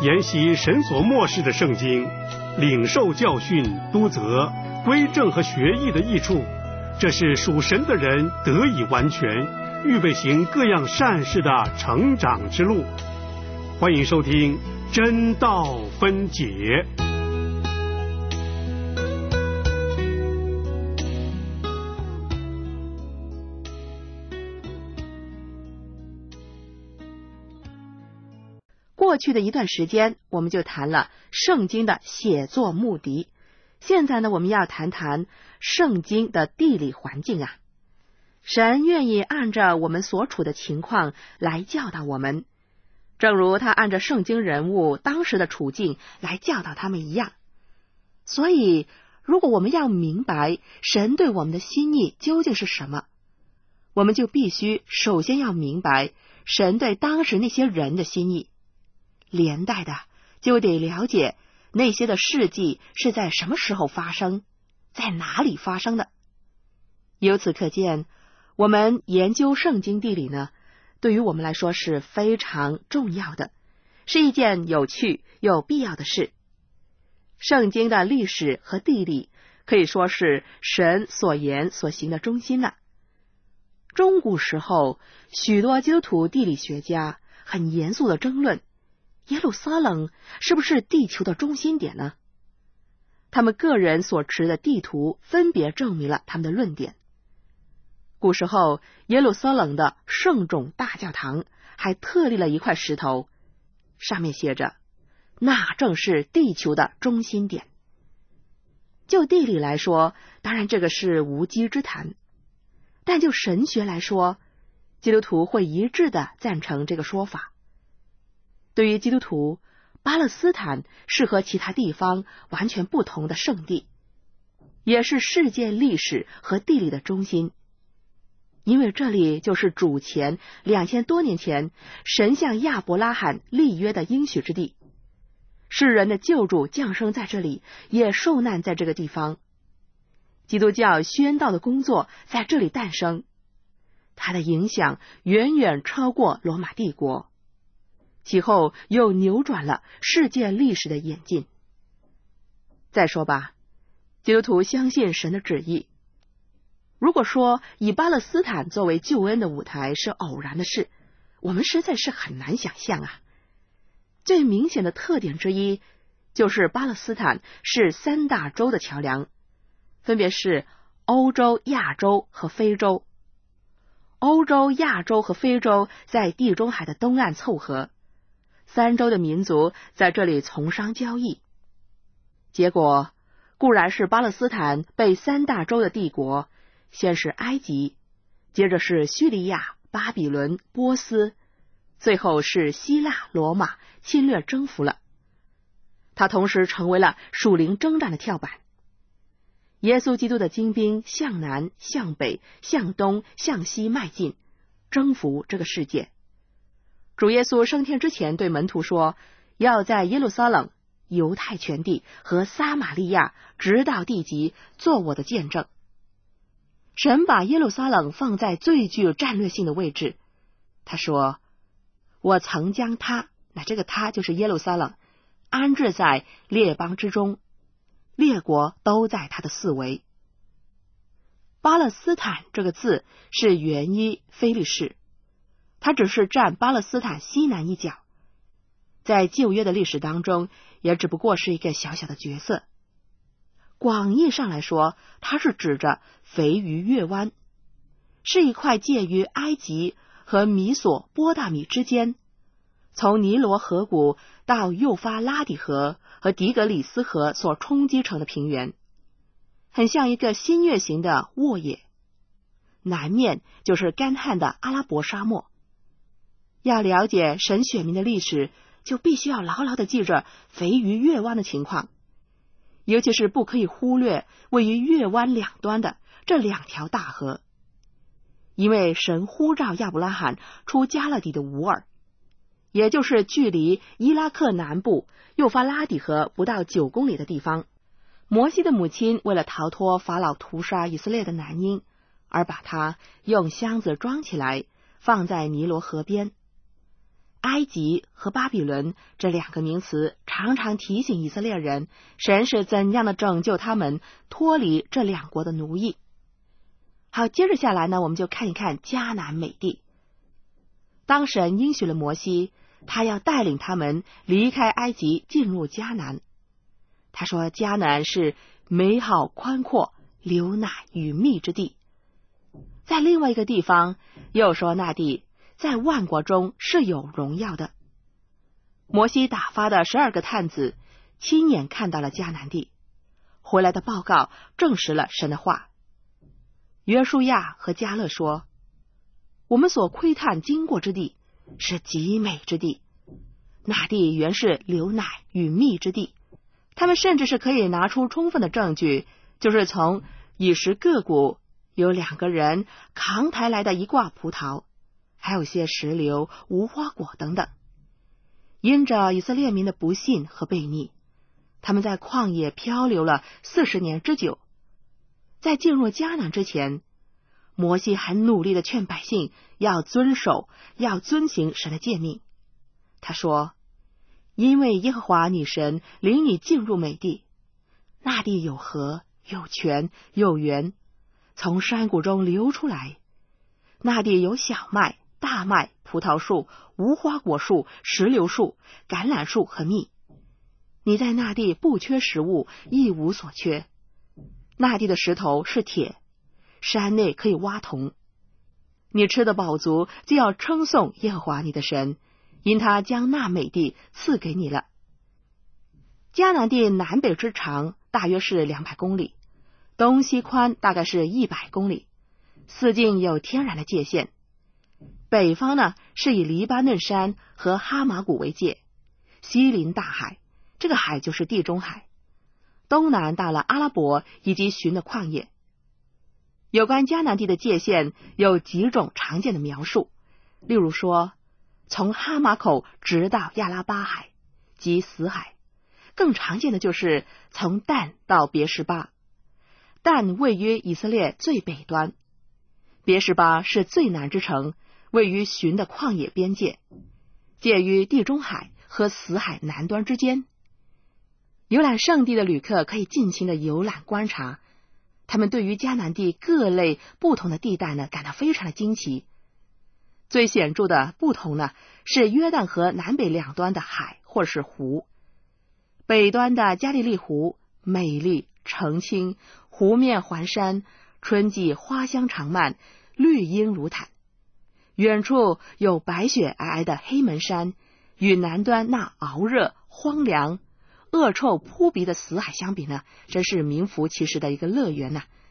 研习神所默示的圣经，领受教训、督责、归正和学艺的益处，这是属神的人得以完全，预备行各样善事的成长之路。欢迎收听真道分解。 过去的一段时间，我们就谈了圣经的写作目的。现在呢，我们要谈谈圣经的地理环境啊。神愿意按照我们所处的情况来教导我们，正如他按照圣经人物当时的处境来教导他们一样。所以，如果我们要明白神对我们的心意究竟是什么，我们就必须首先要明白神对当时那些人的心意。连带的就得了解那些的事迹是在什么时候发生，在哪里发生的。由此可见，我们研究圣经地理呢，对于我们来说是非常重要的，是一件有趣又必要的事。圣经的历史和地理可以说是神所言所行的中心了。中古时候，许多基督徒地理学家很严肃的争论耶路撒冷是不是地球的中心点呢？他们个人所持的地图分别证明了他们的论点。古时候，耶路撒冷的圣种大教堂还特立了一块石头，上面写着那正是地球的中心点。就地理来说，当然这个是无稽之谈，但就神学来说，基督徒会一致的赞成这个说法。对于基督徒，巴勒斯坦是和其他地方完全不同的圣地，也是世界历史和地理的中心，因为这里就是主前2000多年前神向亚伯拉罕立约的应许之地。世人的救主降生在这里，也受难在这个地方。基督教宣道的工作在这里诞生，它的影响远远超过罗马帝国。其后又扭转了世界历史的演进。再说吧，基督徒相信神的旨意。如果说以巴勒斯坦作为救恩的舞台是偶然的事，我们实在是很难想象啊。最明显的特点之一，就是巴勒斯坦是三大洲的桥梁，分别是欧洲、亚洲和非洲。欧洲、亚洲和非洲在地中海的东岸凑合，三洲的民族在这里从商交易。结果固然是巴勒斯坦被三大洲的帝国，先是埃及，接着是叙利亚、巴比伦、波斯，最后是希腊、罗马侵略征服了。它同时成为了属灵征战的跳板。耶稣基督的精兵向南、向北、向东、向西迈进，征服这个世界。主耶稣升天之前对门徒说，要在耶路撒冷、犹太全地和撒玛利亚直到地极做我的见证。神把耶路撒冷放在最具战略性的位置。他说，我曾将他，那这个他就是耶路撒冷，安置在列邦之中，列国都在他的四围。巴勒斯坦这个字是源于非利士，它只是占巴勒斯坦西南一角，在旧约的历史当中也只不过是一个小小的角色。广义上来说，它是指着肥鱼月湾，是一块介于埃及和米索波大米之间，从尼罗河谷到幼发拉底河和底格里斯河所冲击成的平原，很像一个新月形的沃野。南面就是干旱的阿拉伯沙漠。要了解神选民的历史，就必须要牢牢地记着肥鱼月湾的情况，尤其是不可以忽略位于月湾两端的这两条大河。因为神呼召亚伯拉罕出加勒底的吾尔，也就是距离伊拉克南部幼发拉底河不到9公里的地方。摩西的母亲为了逃脱法老屠杀以色列的男婴，而把他用箱子装起来，放在尼罗河边。 埃及和巴比伦这两个名词常常提醒以色列人，神是怎样的拯救他们脱离这两国的奴役。好，接着下来呢，我们就看一看迦南美地。当神应许了摩西，他要带领他们离开埃及，进入迦南。他说迦南是美好宽阔，流奶与蜜之地。在另外一个地方又说那地在万国中是有荣耀的。摩西打发的12个探子亲眼看到了迦南地，回来的报告证实了神的话。约书亚和迦勒说，我们所窥探经过之地是极美之地，那地原是流奶与蜜之地。他们甚至是可以拿出充分的证据，就是从以实各谷有2个人扛抬来的一挂葡萄，还有些石榴、无花果等等。因着以色列民的不信和悖逆，他们在旷野漂流了40年之久。在进入迦南之前，摩西很努力的劝百姓要遵守、要遵行神的诫命。他说，因为耶和华你神领你进入美地，那地有河、有泉、有源，从山谷中流出来。那地有小麦、大麦、葡萄树、无花果树、石榴树、橄榄树和蜜。你在那地不缺食物，一无所缺。那地的石头是铁，山内可以挖铜。你吃的饱足，就要称颂耶和华你的神，因他将那美地赐给你了。迦南地南北之长大约是200公里，东西宽大概是100公里，四境有天然的界限。北方呢是以黎巴嫩山和哈马谷为界，西临大海，这个海就是地中海。东南到了阿拉伯以及寻的旷野。有关迦南地的界限有几种常见的描述，例如说，从哈马口直到亚拉巴海及死海。更常见的就是从但到别是巴。但位于以色列最北端，别是巴是最南之城，位于寻的旷野边界，介于地中海和死海南端之间。游览圣地的旅客可以尽情的游览观察，他们对于迦南地各类不同的地带呢感到非常的惊奇。最显著的不同呢是约旦河南北两端的海或是湖。北端的加利利湖美丽澄清，湖面环山，春季花香长漫，绿荫如毯。远处有白雪皑皑的黑门山，与南端那熬热荒凉恶臭扑鼻的死海相比呢，真是名副其实的一个乐园呐。